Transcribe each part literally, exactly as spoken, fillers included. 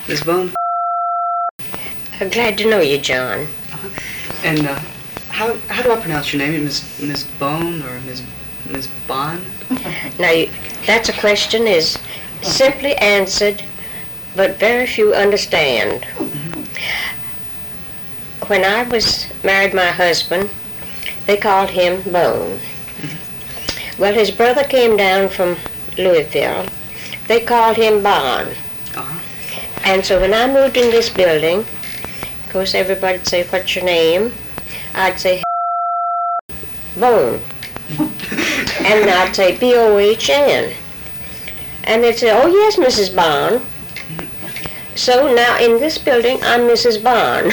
Miss Bone? I'm glad to know you, John. Uh-huh. And uh, how how do I pronounce your name? Miss Miss Bone or Miss Miss Bond? Now, you, that's a question is simply answered, but very few understand. Mm-hmm. When I was married my husband, they called him Bone. Mm-hmm. Well, his brother came down from Louisville. They called him Bon. Uh-huh. And so when I moved in this building, of course everybody'd say, "What's your name?" I'd say Bone. And I'd say B O H N. And they'd say, "Oh yes, Missus Bond." So now in this building, I'm Missus Bond.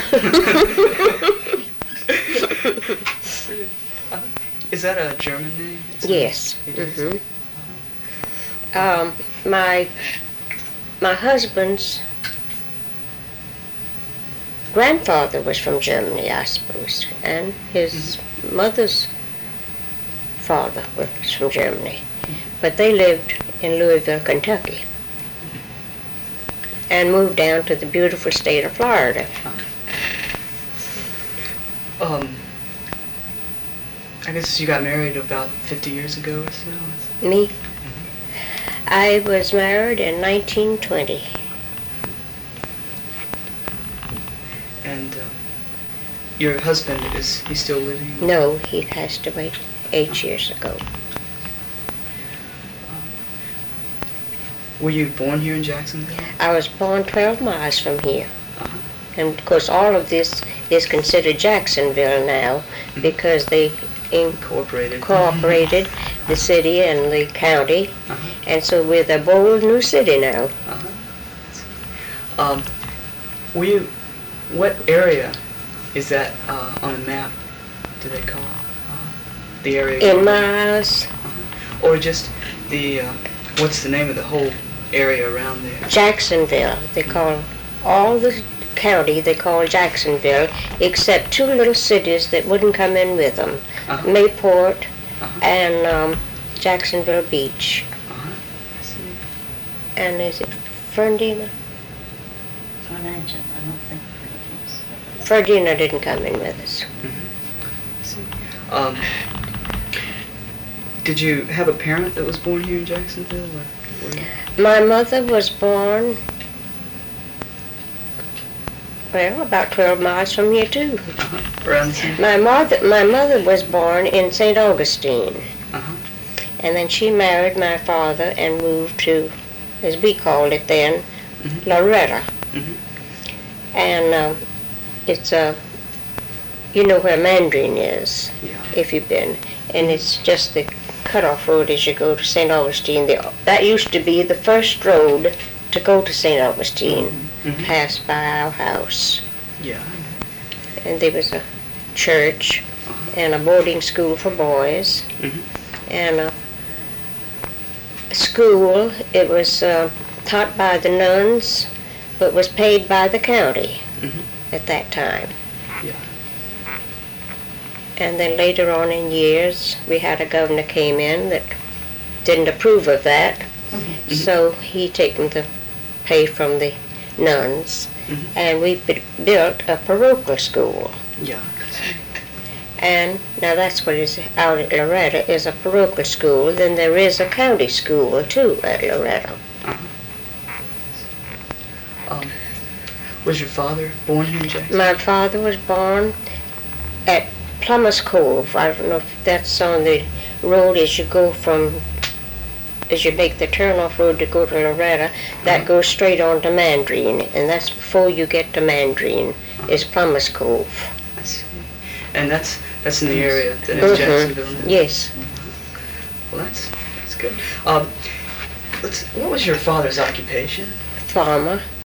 Is that a German name? Yes. It is. Mm-hmm. Um, my my husband's grandfather was from Germany, I suppose, and his mm-hmm. mother's father was from Germany, mm-hmm. but they lived in Louisville, Kentucky, mm-hmm. and moved down to the beautiful state of Florida. Um, I guess you got married about fifty years ago or so? Me? Mm-hmm. I was married in nineteen twenty. And uh, your husband, is he still living? No, he passed away eight years ago. Um, were you born here in Jacksonville? I was born twelve miles from here. Uh-huh. And of course all of this is considered Jacksonville now mm-hmm. because they incorporated incorporated the city and the county, uh-huh. and so we're the bold new city now. Uh-huh. Um, were you, what area is that uh, on a map, do they call uh, the area? In miles. Uh-huh. Or just the, uh, what's the name of the whole area around there? Jacksonville. They mm-hmm. call all the county they call Jacksonville, except two little cities that wouldn't come in with them, uh-huh. Mayport uh-huh. and um, Jacksonville Beach. Uh-huh. I see. And is it Fernandina? Fernandina, I don't think Fernandina. Fernandina didn't come in with us. Mm-hmm. I see. Um, did you have a parent that was born here in Jacksonville? Or were you? My mother was born Well, about twelve miles from here, too. Uh-huh. Around the same? My mother, my mother was born in Saint Augustine. Uh-huh. And then she married my father and moved to, as we called it then, mm-hmm. Loretta. Mm-hmm. And um, it's a, uh, you know where Mandarin is, yeah. if you've been. And it's just the cutoff road as you go to Saint Augustine. The, that used to be the first road to go to Saint Augustine. Mm-hmm. Passed by our house. Yeah. And there was a church uh-huh. and a boarding school for boys. Mm-hmm. And a school. It was uh, taught by the nuns, but was paid by the county mm-hmm. at that time. Yeah. And then later on in years, we had a governor came in that didn't approve of that, mm-hmm. so he taken the pay from the nuns, mm-hmm. and we b- built a parochial school. Yeah. And now that's what is out at Loretta is a parochial school. Then there is a county school too at Loretta. Uh-huh. Um, was your father born here in Jacksonville? My father was born at Plummer's Cove. I don't know if that's on the road as you go from as you make the turn-off road to go to Loretta, that uh-huh. goes straight on to Mandarin, and that's before you get to Mandarin, uh-huh. is Plummer's Cove. I see. And that's that's in the area that is mm-hmm. Jacksonville now? Yes. Well, that's that's good. Um, let's, what was your father's occupation? Farmer.